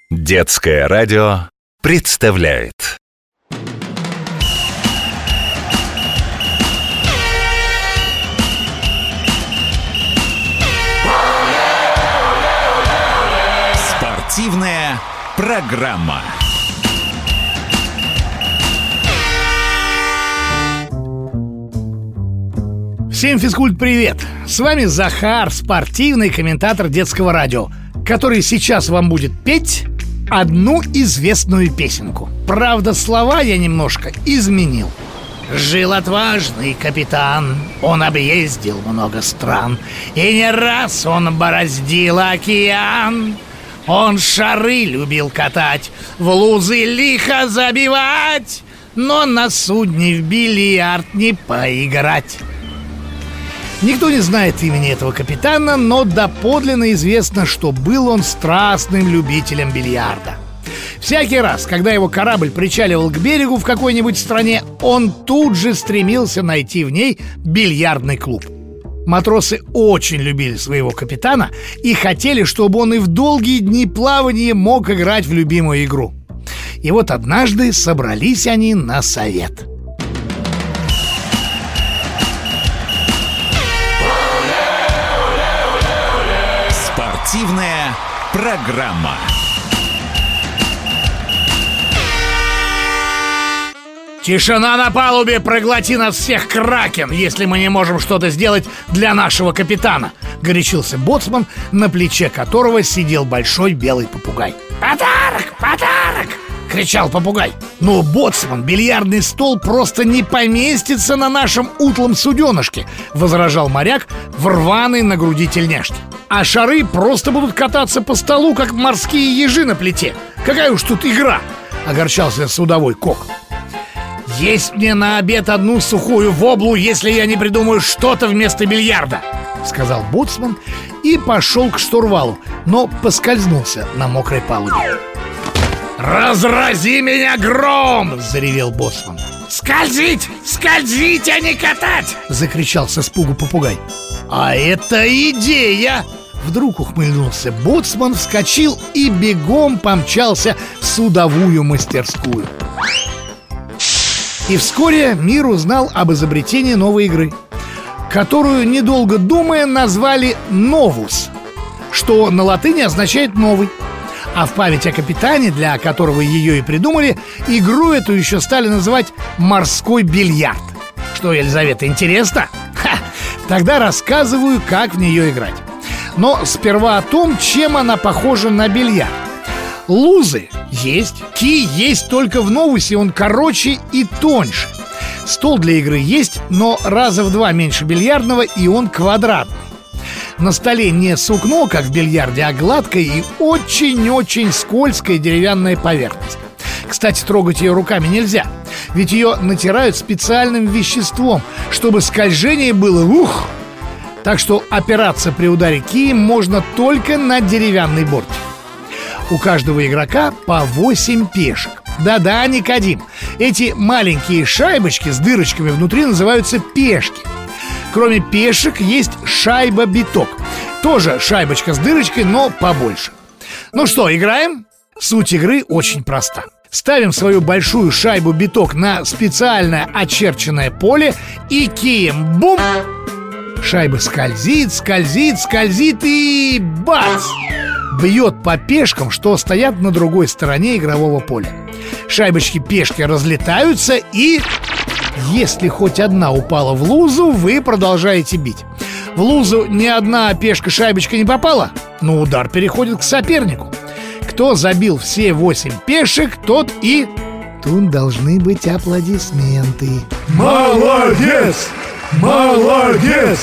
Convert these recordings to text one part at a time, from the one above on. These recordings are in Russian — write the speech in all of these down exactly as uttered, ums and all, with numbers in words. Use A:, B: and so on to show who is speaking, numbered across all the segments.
A: Детское радио представляет спортивная программа.
B: Всем физкульт-привет! С вами Захар, спортивный комментатор детского радио, который сейчас вам будет петь одну известную песенку. Правда, слова я немножко изменил. Жил отважный капитан, он объездил много стран, и не раз он бороздил океан. Он шары любил катать, в лузы лихо забивать, но на судне в бильярд не поиграть. Никто не знает имени этого капитана, но доподлинно известно, что был он страстным любителем бильярда. Всякий раз, когда его корабль причаливал к берегу в какой-нибудь стране, он тут же стремился найти в ней бильярдный клуб. Матросы очень любили своего капитана и хотели, чтобы он и в долгие дни плавания мог играть в любимую игру. И вот однажды собрались они на совет.
A: Спортивная программа.
B: «Тишина на палубе, проглоти нас всех, кракен, если мы не можем что-то сделать для нашего капитана!» — горячился боцман, на плече которого сидел большой белый попугай. «Подарок! Подарок!» — кричал попугай. «Но, боцман, бильярдный стол просто не поместится на нашем утлом суденышке!» — возражал моряк в рваной на груди тельняшке. «А шары просто будут кататься по столу, как морские ежи на плите. Какая уж тут игра!» — огорчался судовой кок. «Есть мне на обед одну сухую воблу, если я не придумаю что-то вместо бильярда», — сказал боцман и пошел к штурвалу, но поскользнулся на мокрой палубе. «Разрази меня гром!» — заревел боцман. «Скользить! Скользить, а не катать!» — закричал с испугу попугай. «А это идея!» Вдруг ухмыльнулся боцман, вскочил и бегом помчался в судовую мастерскую. И вскоре мир узнал об изобретении новой игры, которую, недолго думая, назвали «новус», что на латыни означает «новый». А в память о капитане, для которого ее и придумали, игру эту еще стали называть «морской бильярд». Что, Елизавета, интересно? Ха! Тогда рассказываю, как в нее играть. Но сперва о том, чем она похожа на бильярд. Лузы есть, кий есть, только в новусе он короче и тоньше. Стол для игры есть, но раза в два меньше бильярдного, и он квадратный. На столе не сукно, как в бильярде, а гладкая и очень-очень скользкая деревянная поверхность. Кстати, трогать ее руками нельзя, ведь ее натирают специальным веществом, чтобы скольжение было ух! Так что опираться при ударе кием можно только на деревянный бортик. У каждого игрока по восемь пешек. Да-да, Никодим, эти маленькие шайбочки с дырочками внутри называются пешки. Кроме пешек есть шайба-биток. Тоже шайбочка с дырочкой, но побольше. Ну что, играем? Суть игры очень проста. Ставим свою большую шайбу-биток на специальное очерченное поле и кием бум! Шайба скользит, скользит, скользит и бац! Бьет по пешкам, что стоят на другой стороне игрового поля. Шайбочки-пешки разлетаются и... Если хоть одна упала в лузу, вы продолжаете бить. В лузу ни одна пешка-шайбочка не попала, но удар переходит к сопернику. Кто забил все восемь пешек, тот и... Тут должны быть аплодисменты.
C: Молодец! Молодец!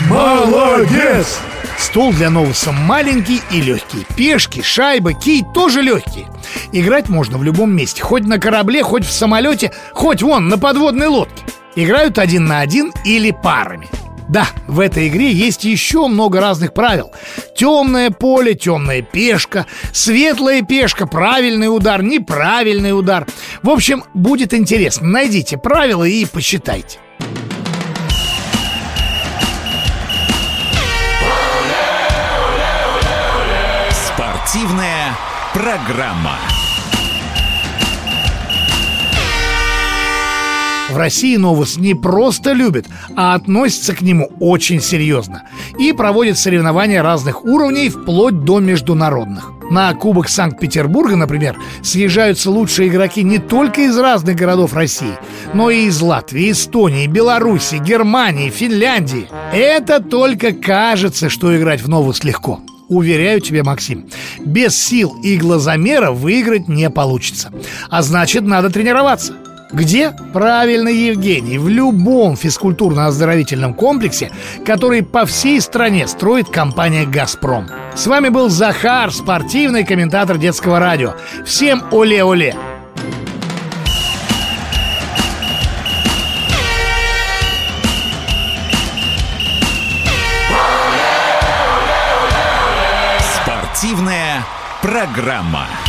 C: Молодец!
B: Стол для новуса маленький и легкий. Пешки, шайба, кий тоже легкие. Играть можно в любом месте. Хоть на корабле, хоть в самолете, хоть вон на подводной лодке. Играют один на один или парами. Да, в этой игре есть еще много разных правил. Темное поле, темная пешка, светлая пешка, правильный удар, неправильный удар. В общем, будет интересно. Найдите правила и посчитайте.
A: Спортивная программа.
B: В России «Новус» не просто любит, а относится к нему очень серьезно и проводит соревнования разных уровней вплоть до международных. На Кубок Санкт-Петербурга, например, съезжаются лучшие игроки не только из разных городов России, но и из Латвии, Эстонии, Беларуси, Германии, Финляндии. Это только кажется, что играть в «Новус» легко. Уверяю тебя, Максим, без сил и глазомера выиграть не получится. А значит, надо тренироваться. Где? Правильно, Евгений, в любом физкультурно-оздоровительном комплексе, который по всей стране строит компания «Газпром». С вами был Захар, спортивный комментатор детского радио. Всем оле-оле!
A: Спортивная программа.